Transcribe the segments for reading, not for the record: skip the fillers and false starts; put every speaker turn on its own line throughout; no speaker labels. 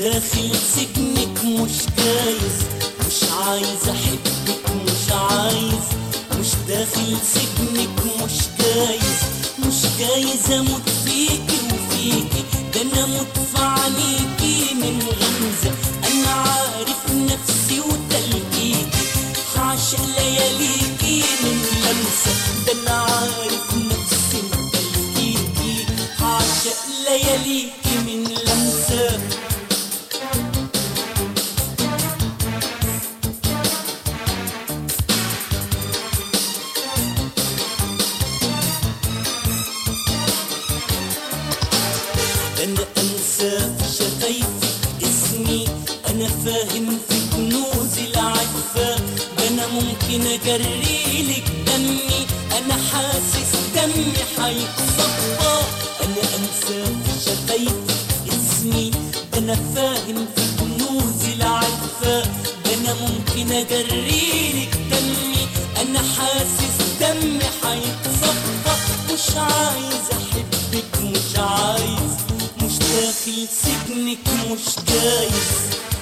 داخل سجنك مش جايز، مش عايز احبك مش عايز، مش داخل سجنك مش جايز، مش جايز اموت فيكي وفيكي، ده انا اموت في عينيكي من غمزة، انا عارف نفسي وتلقيكي، هعشق لياليكي من لمسة، ده انا عارف نفسي وتلقيكي، هعشق لياليكي من لمسة. أنا أنسى في شفايفك اسمي، أنا فاهم في كنوز العفة، ده أنا ممكن أجريلك دمي، أنا حاسس دمي هيتصفى. أنا أنسى في شفايفك اسمي، ده أنا فاهم في كنوز العفة، ده أنا ممكن أجريلك دمي، أنا حاسس دمي هيتصفى. مش عايز أحبك مش عايز، مش داخل سجنك مش جايز.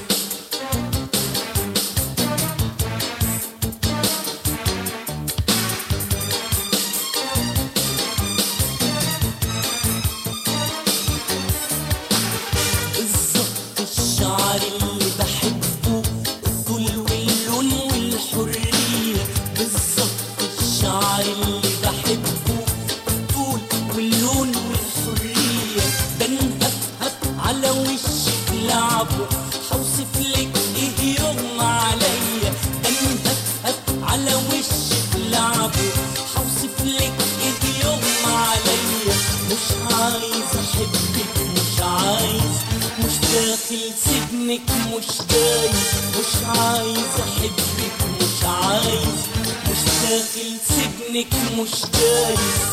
بالظبط الشعر اللي بحبه، الطول واللون والحرية، بالظبط الشعر اللي بحبه، الطول واللون والحرية، ده نهفهف على وشك لعبه، هوصف لك ايه يغمى عليا، ده نهفهف على وشك لعبه، هوصف لك ايه يغمى عليا. مش عايز احبك مش عايز، مش داخل سجنك مش جايز، مش عايز احبك مش عايز، مش داخل سجنك مش جايز.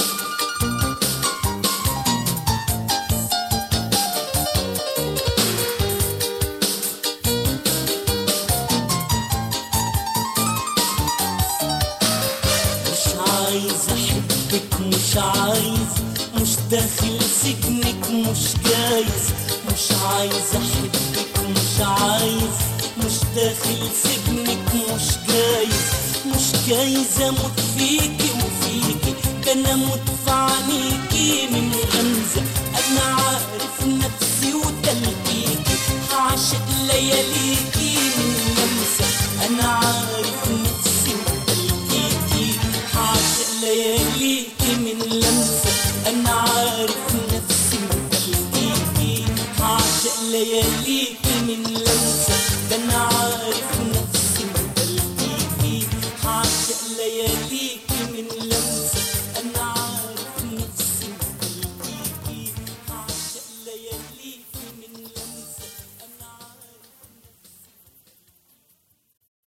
عايز احبك مش عايز، مش داخل سجنك مش جايز، مش عايز احبك مش عايز، مش داخل سجنك مش جايز، مش جايز اموت فيكي وفيكي، ده انا اموت في عينيكي من غمزة، انا عارف نفسي وتلقيكي، هعشق لياليكي من لمسة، انا عارف نفسي وتلقيكي، هعشق لياليكي من لمسة.